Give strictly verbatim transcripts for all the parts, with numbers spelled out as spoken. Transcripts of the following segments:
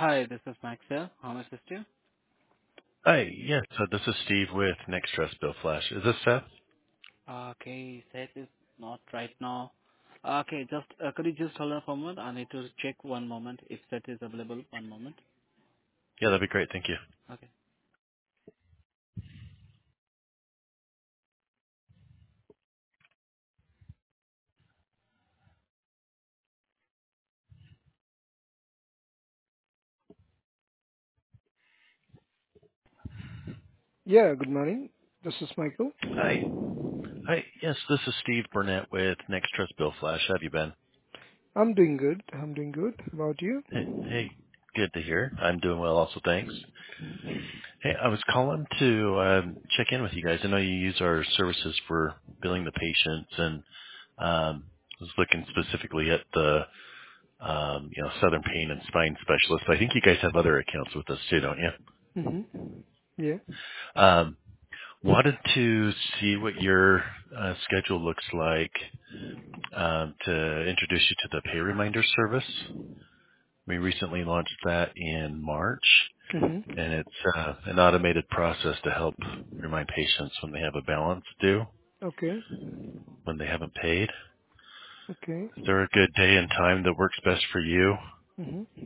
Hi, this is Max here. How may I assist you? Hi. Yes, so this is Steve with Next Trust Bill Flash. Is this Seth? Okay, Seth is not right now. Okay, just uh, could you just hold on for a moment? I need to check one moment if Seth is available. One moment. Yeah, that'd be great. Thank you. Okay. Yeah, good morning. This is Michael. Hi. Hi. Yes, this is Steve Burnett with Next Trust Bill Flash. How have you been? I'm doing good. I'm doing good. About you? Hey, hey, good to hear. I'm doing well also, thanks. Hey, I was calling to um, check in with you guys. I know you use our services for billing the patients, and um, I was looking specifically at the um, you know Southern Pain and Spine Specialist. I think you guys have other accounts with us too, don't you? Mm-hmm. Yeah. Um, Wanted to see what your uh, schedule looks like um, to introduce you to the pay reminder service. We recently launched that in March, Mm-hmm. and it's uh, an automated process to help remind patients when they have a balance due, Okay. when they haven't paid. Okay. Is there a good day and time that works best for you? Mm-hmm.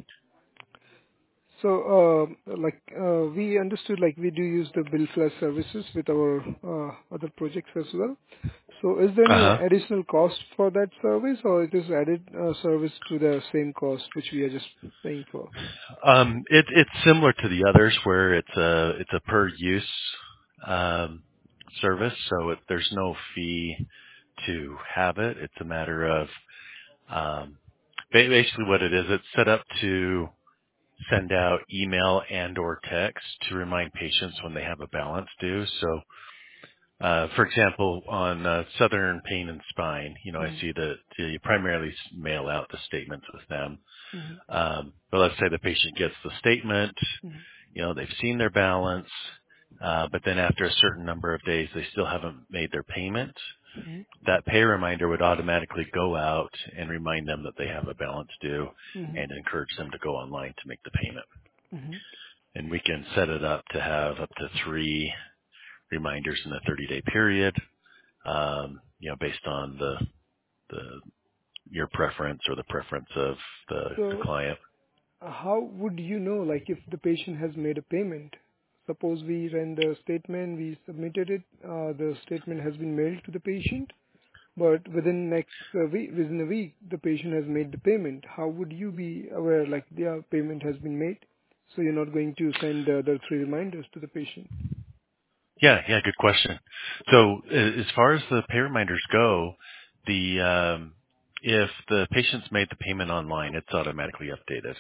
So, uh, like, uh, we understood, like, we do use the bill flash services with our uh, other projects as well. So is there any Uh-huh. additional cost for that service, or it is added uh, service to the same cost which we are just paying for? Um, it, it's similar to the others where it's a it's a per use um, service, so it, there's no fee to have it. It's a matter of um, ba- basically what it is. It's set up to send out email and or text to remind patients when they have a balance due. So, uh, for example, on uh, Southern Pain and Spine, you know, I see Mm-hmm. that you primarily mail out the statements with them. Mm-hmm. Um, but let's say the patient gets the statement, Mm-hmm. you know, they've seen their balance, uh, but then after a certain number of days, they still haven't made their payment. That pay reminder would automatically go out and remind them that they have a balance due Mm-hmm. and encourage them to go online to make the payment. Mm-hmm. And we can set it up to have up to three reminders in a thirty day period, um, you know, based on the, the, your preference or the preference of the, the So client. uh, how would you know, like, if the patient has made a payment? Suppose we ran the statement, we submitted it, uh, the statement has been mailed to the patient, but within next uh, week, within a week, the patient has made the payment. How would you be aware, like, their payment has been made? So you're not going to send the other three reminders to the patient. Yeah, yeah, good question. So a- as far as the pay reminders go, the um, if the patient's made the payment online, it's automatically updated.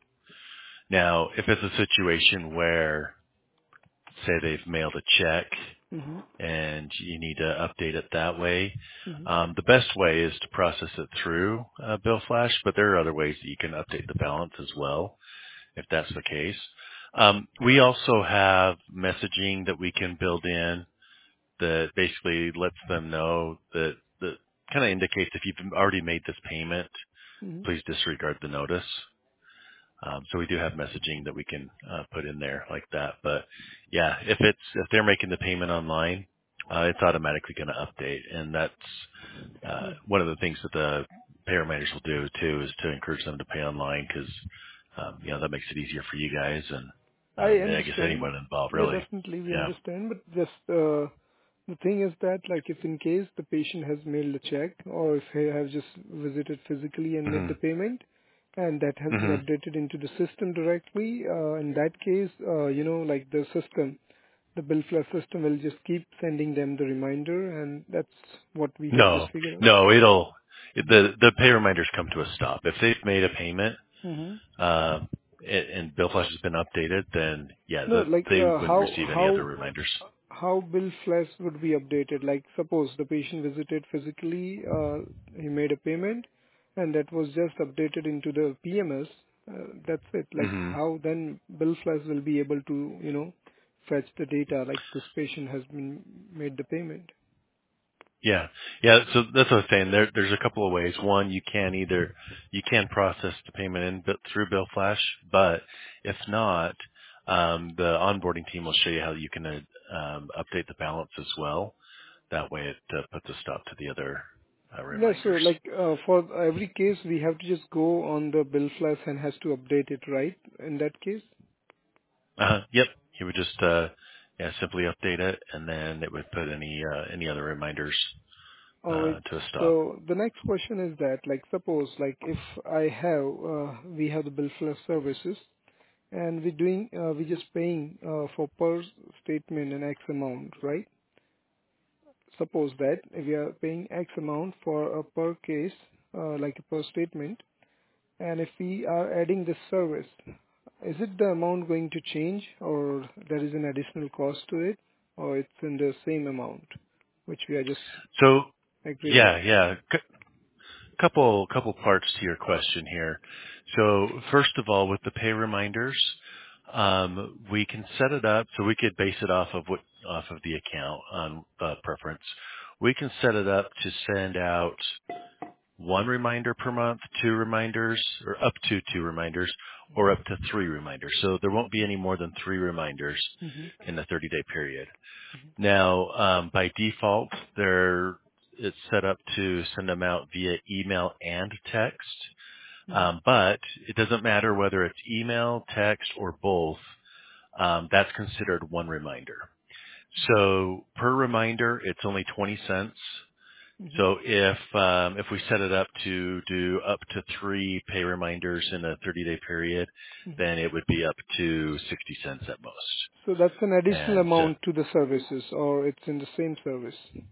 Now, if it's a situation where, say, they've mailed a check Mm-hmm. and you need to update it that way, Mm-hmm. um, the best way is to process it through uh, Bill Flash, but there are other ways that you can update the balance as well, if that's the case. Um, we also have messaging that we can build in that basically lets them know that that kind of indicates if you've already made this payment, please Mm-hmm. disregard the notice. Um, so we do have messaging that we can uh, put in there like that. But yeah, if it's if they're making the payment online, uh, it's automatically going to update, and that's uh, one of the things that the pay reminders will do too is to encourage them to pay online because um, you know that makes it easier for you guys and I um, and I guess understand. anyone involved Yeah, really. definitely we Yeah. understand, but just uh, the thing is that, like, if in case the patient has mailed a check or if he has just visited physically and made hmm the payment and that has been hmm updated into the system directly, uh, in that case, uh, you know, like the system, the bill flash system will just keep sending them the reminder, and that's what we have just No, figured out. no, it'll the the pay reminders come to a stop if they've made a payment hmm uh, and, and Bill Flash has been updated. Then yeah, No, the, like, they uh, wouldn't how receive any other how reminders. how bill flash would be updated? Like, suppose the patient visited physically, uh, he made a payment, and that was just updated into the P M S. Uh, that's it. Like, hmm how then bill flash will be able to, you know, fetch the data like this patient has been made the payment? Yeah. Yeah. So that's what I was saying. There, there's a couple of ways. One, you can either, you can process the payment in Bill- through Bill Flash, but if not, um, the onboarding team will show you how you can uh, um, update the balance as well. That way it uh, puts a stop to the other uh, No, so reminders. like uh, for every case, we have to just go on the bill flash and has to update it, right? In that case. Uh, yep. You would just, uh, yeah, simply update it and then it would put any, uh, any other reminders, All right. uh, to a stop. So the next question is that, like, suppose, like, if I have, uh, we have the bill flash services, and we're doing, uh, we're just paying uh, for per statement an X amount, right? Suppose that if we are paying X amount for a per case, uh, like a per statement, and if we are adding this service, is it the amount going to change, or there is an additional cost to it, or it's in the same amount, which we are just So agreed yeah, on? yeah. Couple couple parts to your question here. So first of all, with the pay reminders, um, we can set it up so we could base it off of what off of the account on uh, preference. We can set it up to send out one reminder per month, two reminders, or up to two reminders, or up to three reminders. So there won't be any more than three reminders Hmm. in the thirty-day period. Now, um, by default, they're it's set up to send them out via email and text, Hmm. um, but it doesn't matter whether it's email, text, or both. Um, that's considered one reminder. So per reminder, it's only twenty cents. Hmm. So if um, if we set it up to do up to three pay reminders in a thirty-day period, Hmm. then it would be up to sixty cents at most. So that's an additional And uh, amount to the services, or it's in the same service?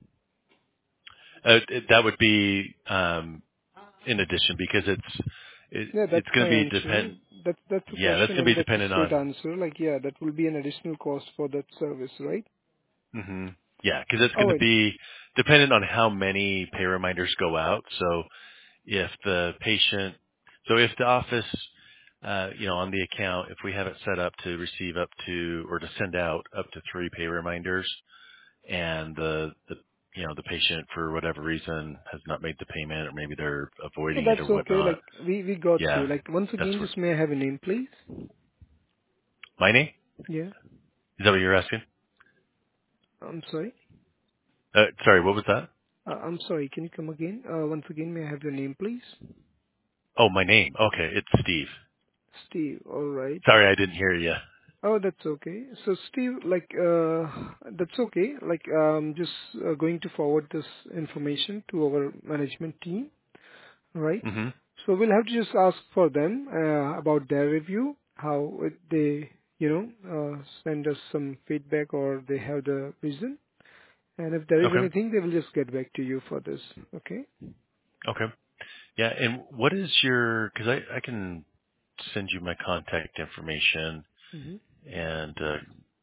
Uh, it- that would be um, in addition because it's it, Yeah, that's it's going my to be answer. depend. That's that's a Yeah, that's question going to be and that's a dependent straight on. answer. Like, yeah, that will be an additional cost for that service, right? Hmm Yeah, because it's All going to right. be dependent on how many pay reminders go out. So if the patient, so if the office, uh, you know, on the account, if we have it set up to receive up to or to send out up to three pay reminders, and the, the you know the patient for whatever reason has not made the payment or maybe they're No, avoiding it or that's okay. whatnot, Like, we we got you. yeah, Like, once that's again, where just may I have a name, please? my name. Yeah. Is that what you're asking? I'm sorry. Uh, sorry, what was that? Uh, I'm sorry. Can you come again? Uh, once again, may I have your name, please? Oh, my name. Okay, it's Steve. Steve. All right. Sorry, I didn't hear you. Oh, that's okay. So, Steve, like, uh, that's okay. Like, I'm just uh, going to forward this information to our management team, right? Hmm So we'll have to just ask for them uh, about their review, how it, they, you know, uh, send us some feedback or they have the reason. And if there is Okay. anything, they will just get back to you for this. Okay? Okay. Yeah, and what is your? Because I I can send you my contact information Hmm. and uh,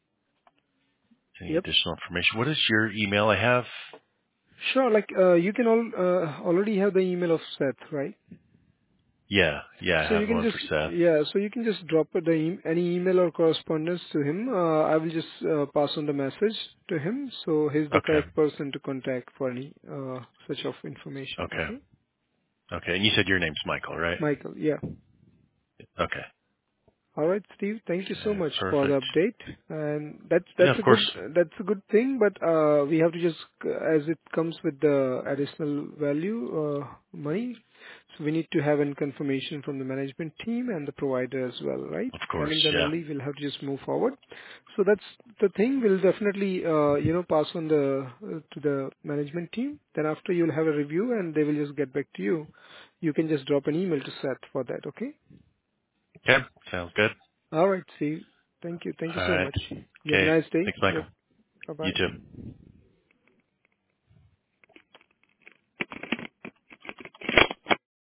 any Yep. additional information. What is your email? I have. Sure. Like, uh, you can all uh, already have the email of Seth, right? Yeah, yeah, I So you have can one just, for Seth. yeah, so you can just drop the e- any email or correspondence to him. Uh, I will just uh, pass on the message to him, so he's the Okay. correct person to contact for any uh, such of information. Okay. Okay, Okay. And you said your name's Michael, right? Michael. Yeah. Okay. All right, Steve. Thank you so Okay. much for the Perfect. update. And that's Yeah, that's of a course. good that's a good thing, but uh, we have to just uh, as it comes with the additional value uh, money, so we need to have a confirmation from the management team and the provider as well, right? Of course. Having then Yeah. only we'll have to just move forward. So that's the thing. We'll definitely uh, you know pass on the uh, to the management team. Then after you'll have a review and they will just get back to you. You can just drop an email to Seth for that. Okay. Okay. Sounds good. All right. See. Thank you. Thank you All so right. much. You have a Okay. nice day. Thanks, Michael. Yep. Bye You too. bye.